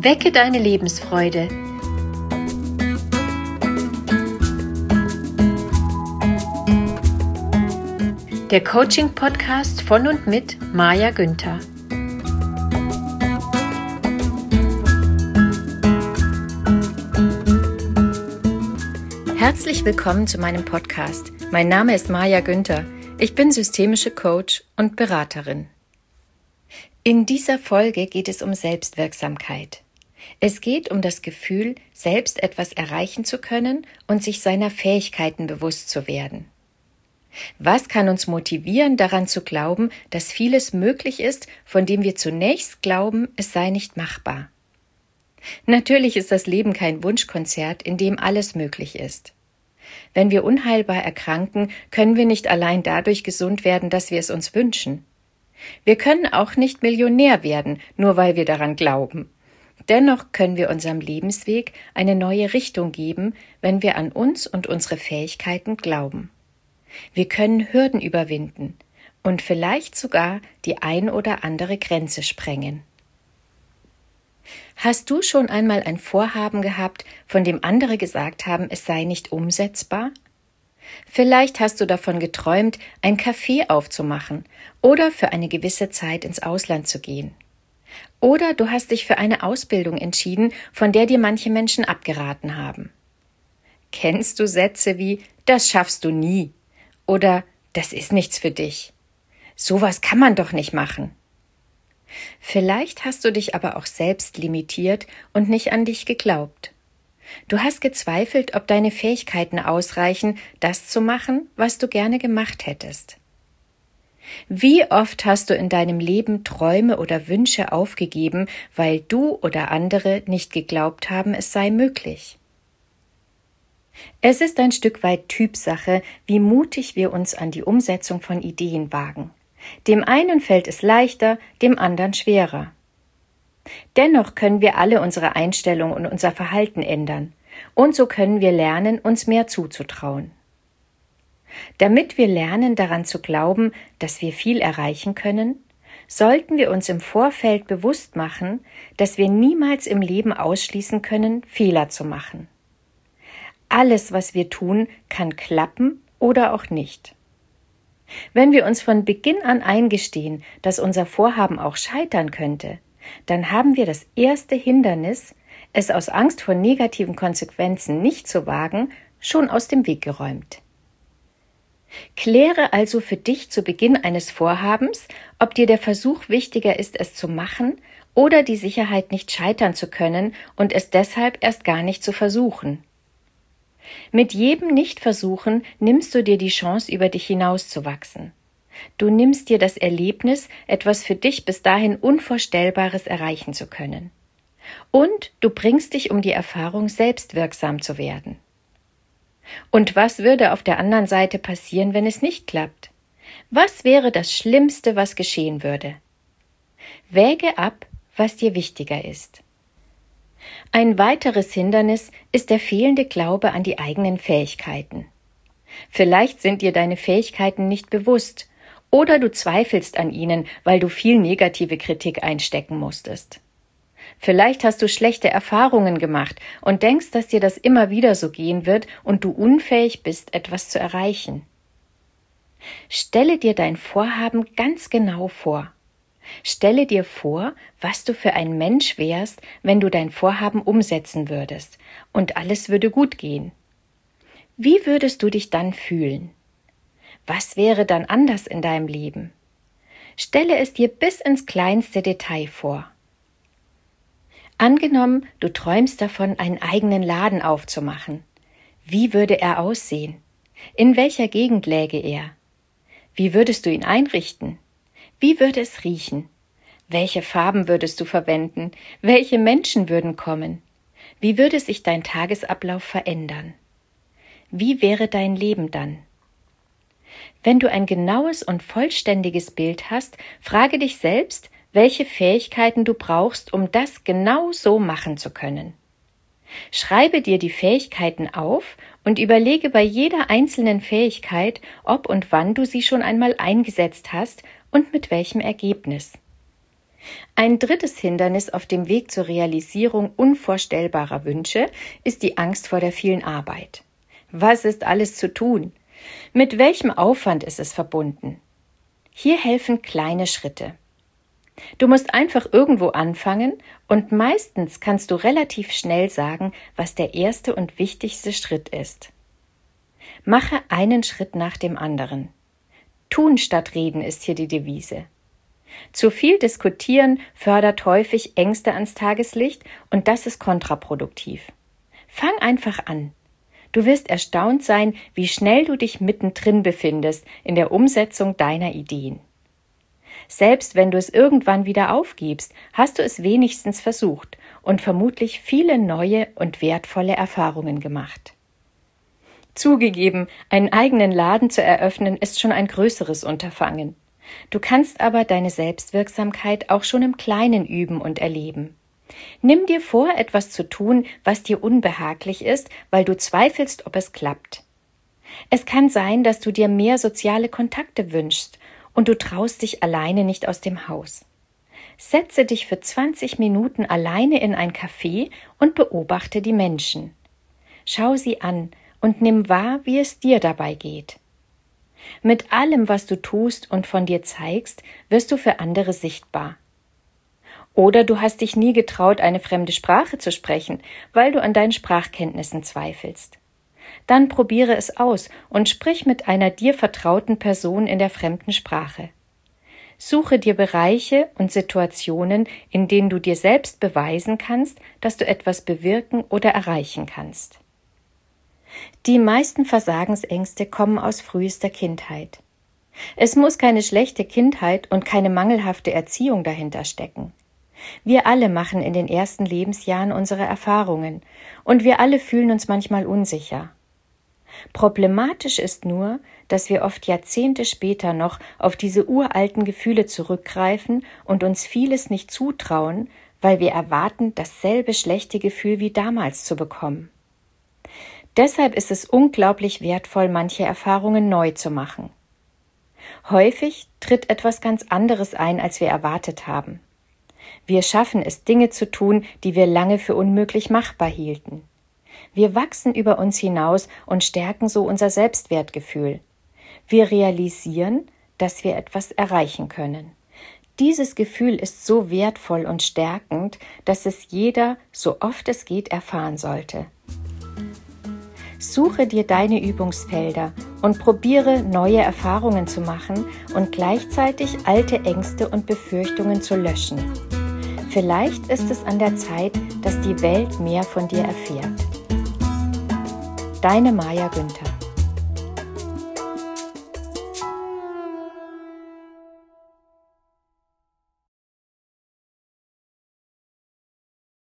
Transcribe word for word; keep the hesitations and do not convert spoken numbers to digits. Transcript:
Wecke deine Lebensfreude. Der Coaching-Podcast von und mit Maja Günther. Herzlich willkommen zu meinem Podcast. Mein Name ist Maja Günther. Ich bin systemische Coach und Beraterin. In dieser Folge geht es um Selbstwirksamkeit. Es geht um das Gefühl, selbst etwas erreichen zu können und sich seiner Fähigkeiten bewusst zu werden. Was kann uns motivieren, daran zu glauben, dass vieles möglich ist, von dem wir zunächst glauben, es sei nicht machbar? Natürlich ist das Leben kein Wunschkonzert, in dem alles möglich ist. Wenn wir unheilbar erkranken, können wir nicht allein dadurch gesund werden, dass wir es uns wünschen. Wir können auch nicht Millionär werden, nur weil wir daran glauben. Dennoch können wir unserem Lebensweg eine neue Richtung geben, wenn wir an uns und unsere Fähigkeiten glauben. Wir können Hürden überwinden und vielleicht sogar die ein oder andere Grenze sprengen. Hast du schon einmal ein Vorhaben gehabt, von dem andere gesagt haben, es sei nicht umsetzbar? Vielleicht hast du davon geträumt, ein Café aufzumachen oder für eine gewisse Zeit ins Ausland zu gehen. Oder du hast dich für eine Ausbildung entschieden, von der dir manche Menschen abgeraten haben. Kennst du Sätze wie „Das schaffst du nie“ oder „Das ist nichts für dich“? Sowas kann man doch nicht machen. Vielleicht hast du dich aber auch selbst limitiert und nicht an dich geglaubt. Du hast gezweifelt, ob deine Fähigkeiten ausreichen, das zu machen, was du gerne gemacht hättest. Wie oft hast du in deinem Leben Träume oder Wünsche aufgegeben, weil du oder andere nicht geglaubt haben, es sei möglich? Es ist ein Stück weit Typsache, wie mutig wir uns an die Umsetzung von Ideen wagen. Dem einen fällt es leichter, dem anderen schwerer. Dennoch können wir alle unsere Einstellung und unser Verhalten ändern, und so können wir lernen, uns mehr zuzutrauen. Damit wir lernen, daran zu glauben, dass wir viel erreichen können, sollten wir uns im Vorfeld bewusst machen, dass wir niemals im Leben ausschließen können, Fehler zu machen. Alles, was wir tun, kann klappen oder auch nicht. Wenn wir uns von Beginn an eingestehen, dass unser Vorhaben auch scheitern könnte, dann haben wir das erste Hindernis, es aus Angst vor negativen Konsequenzen nicht zu wagen, schon aus dem Weg geräumt. Kläre also für dich zu Beginn eines Vorhabens, ob dir der Versuch wichtiger ist, es zu machen oder die Sicherheit, nicht scheitern zu können und es deshalb erst gar nicht zu versuchen. Mit jedem Nichtversuchen nimmst du dir die Chance, über dich hinauszuwachsen. Du nimmst dir das Erlebnis, etwas für dich bis dahin Unvorstellbares erreichen zu können. Und du bringst dich um die Erfahrung, selbstwirksam zu werden. Und was würde auf der anderen Seite passieren, wenn es nicht klappt? Was wäre das Schlimmste, was geschehen würde? Wäge ab, was dir wichtiger ist. Ein weiteres Hindernis ist der fehlende Glaube an die eigenen Fähigkeiten. Vielleicht sind dir deine Fähigkeiten nicht bewusst oder du zweifelst an ihnen, weil du viel negative Kritik einstecken musstest. Vielleicht hast du schlechte Erfahrungen gemacht und denkst, dass dir das immer wieder so gehen wird und du unfähig bist, etwas zu erreichen. Stelle dir dein Vorhaben ganz genau vor. Stelle dir vor, was du für ein Mensch wärst, wenn du dein Vorhaben umsetzen würdest und alles würde gut gehen. Wie würdest du dich dann fühlen? Was wäre dann anders in deinem Leben? Stelle es dir bis ins kleinste Detail vor. Angenommen, du träumst davon, einen eigenen Laden aufzumachen. Wie würde er aussehen? In welcher Gegend läge er? Wie würdest du ihn einrichten? Wie würde es riechen? Welche Farben würdest du verwenden? Welche Menschen würden kommen? Wie würde sich dein Tagesablauf verändern? Wie wäre dein Leben dann? Wenn du ein genaues und vollständiges Bild hast, frage dich selbst, welche Fähigkeiten du brauchst, um das genau so machen zu können. Schreibe dir die Fähigkeiten auf und überlege bei jeder einzelnen Fähigkeit, ob und wann du sie schon einmal eingesetzt hast und mit welchem Ergebnis. Ein drittes Hindernis auf dem Weg zur Realisierung unvorstellbarer Wünsche ist die Angst vor der vielen Arbeit. Was ist alles zu tun? Mit welchem Aufwand ist es verbunden? Hier helfen kleine Schritte. Du musst einfach irgendwo anfangen und meistens kannst du relativ schnell sagen, was der erste und wichtigste Schritt ist. Mache einen Schritt nach dem anderen. Tun statt reden ist hier die Devise. Zu viel diskutieren fördert häufig Ängste ans Tageslicht und das ist kontraproduktiv. Fang einfach an. Du wirst erstaunt sein, wie schnell du dich mittendrin befindest in der Umsetzung deiner Ideen. Selbst wenn du es irgendwann wieder aufgibst, hast du es wenigstens versucht und vermutlich viele neue und wertvolle Erfahrungen gemacht. Zugegeben, einen eigenen Laden zu eröffnen, ist schon ein größeres Unterfangen. Du kannst aber deine Selbstwirksamkeit auch schon im Kleinen üben und erleben. Nimm dir vor, etwas zu tun, was dir unbehaglich ist, weil du zweifelst, ob es klappt. Es kann sein, dass du dir mehr soziale Kontakte wünschst und du traust dich alleine nicht aus dem Haus. Setze dich für zwanzig Minuten alleine in ein Café und beobachte die Menschen. Schau sie an und nimm wahr, wie es dir dabei geht. Mit allem, was du tust und von dir zeigst, wirst du für andere sichtbar. Oder du hast dich nie getraut, eine fremde Sprache zu sprechen, weil du an deinen Sprachkenntnissen zweifelst. Dann probiere es aus und sprich mit einer dir vertrauten Person in der fremden Sprache. Suche dir Bereiche und Situationen, in denen du dir selbst beweisen kannst, dass du etwas bewirken oder erreichen kannst. Die meisten Versagensängste kommen aus frühester Kindheit. Es muss keine schlechte Kindheit und keine mangelhafte Erziehung dahinter stecken. Wir alle machen in den ersten Lebensjahren unsere Erfahrungen und wir alle fühlen uns manchmal unsicher. Problematisch ist nur, dass wir oft Jahrzehnte später noch auf diese uralten Gefühle zurückgreifen und uns vieles nicht zutrauen, weil wir erwarten, dasselbe schlechte Gefühl wie damals zu bekommen. Deshalb ist es unglaublich wertvoll, manche Erfahrungen neu zu machen. Häufig tritt etwas ganz anderes ein, als wir erwartet haben. Wir schaffen es, Dinge zu tun, die wir lange für unmöglich machbar hielten. Wir wachsen über uns hinaus und stärken so unser Selbstwertgefühl. Wir realisieren, dass wir etwas erreichen können. Dieses Gefühl ist so wertvoll und stärkend, dass es jeder, so oft es geht, erfahren sollte. Suche dir deine Übungsfelder und probiere, neue Erfahrungen zu machen und gleichzeitig alte Ängste und Befürchtungen zu löschen. Vielleicht ist es an der Zeit, dass die Welt mehr von dir erfährt. Deine Maja Günther.